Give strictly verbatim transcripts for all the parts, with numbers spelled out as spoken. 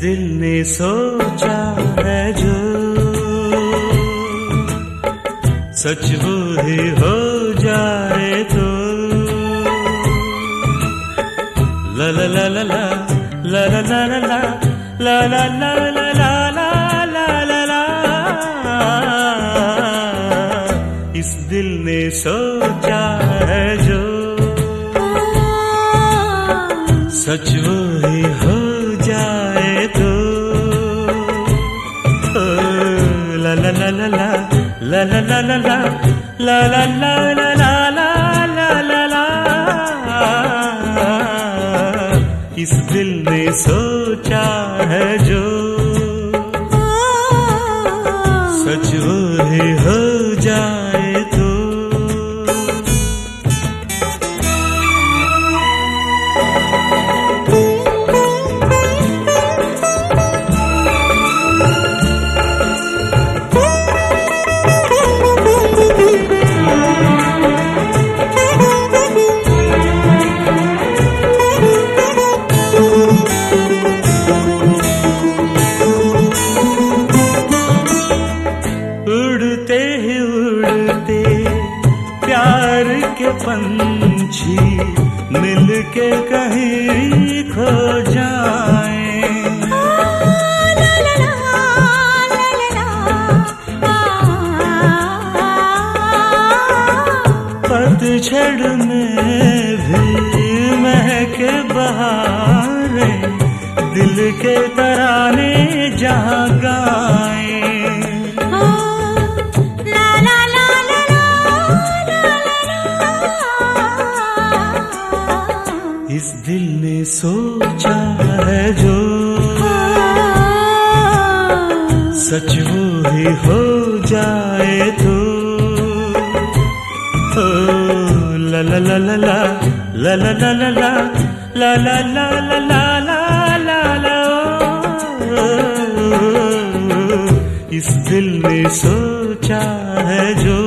दिल ने सोचा है जो सच वो ही हो जाए तो ला ला ला ला ला ला ला ला ला ला ला ला ला ला ला ला ला। इस दिल ने सोचा है जो सच वो ही हो जाए तो ला ला ला ला ला ला ला ला ला ला ला ला ला ला ला ला ला। इस दिल ने सोचा है जो सच वो ही हो जाए तो उड़ते ही उड़ते प्यार के पंछी मिलके कहीं खो जाएं। पतझड़ में भी महके बहारें दिल के तराने जहाँ गाएं। इस दिल ने सोचा है जो सच वो ही हो जाए तो ला ला ला ला ला ला ला ला ला ला ला ला ला ला ला ला। इस दिल ने सोचा है जो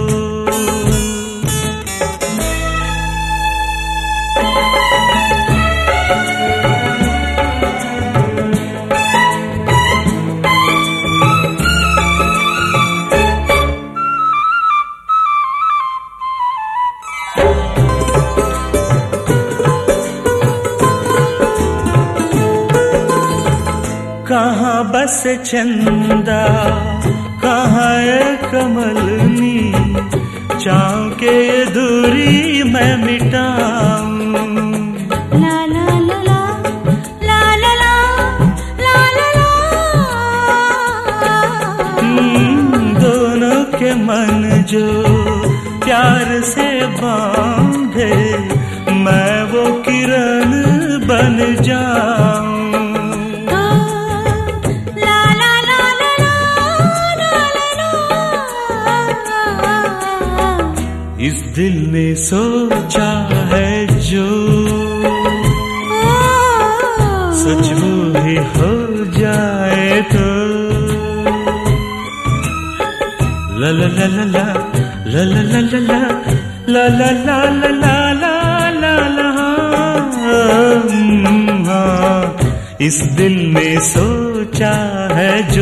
कहाँ बस चंदा कहाँ ये कमलनी चाँव के ये दूरी मैं मिटाऊं। ला ला ला ला ला ला ला ला ला। दोनों के मन जो प्यार से बांधे मैं वो किरण बन जाऊं। इस दिल ने सोचा है जो सच वो ही हो जाए तो ला ला ला ला ला ला ला ला ला ला ला ला ला ला ला। इस दिल ने सोचा है जो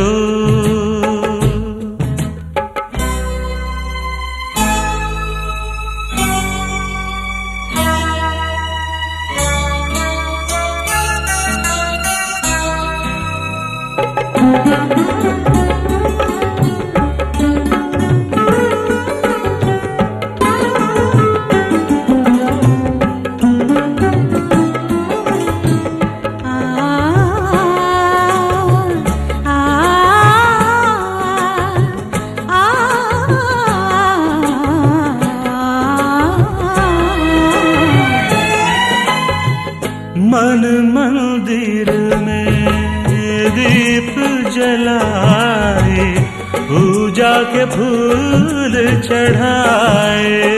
मन मंदिर में दीप जलाए पूजा के फूल चढ़ाए।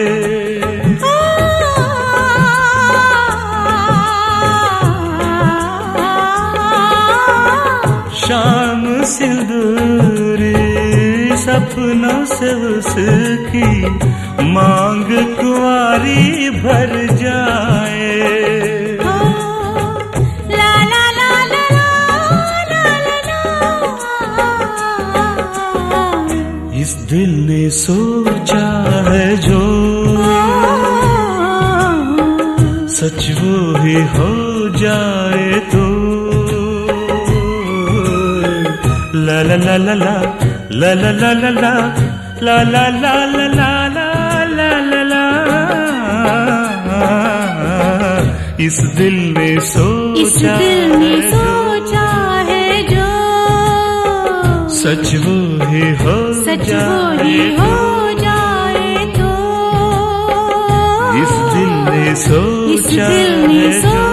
शाम सिंदूरी सपनों से उसकी मांग कुंवारी भर जाए। ला ला ला ला ला दिल ने सोचा है जो सच वो ही हो जाए तो ला ला ला ला ला ला ला ला ला ला ला ला ला ला ला ला ला ला इस दिल ने सोचा इस दिल ने सोचा है जो सच वो ही हो सच वो जाए ही हो जाए तो इस दिल ने इस सोचा दिल ने है जो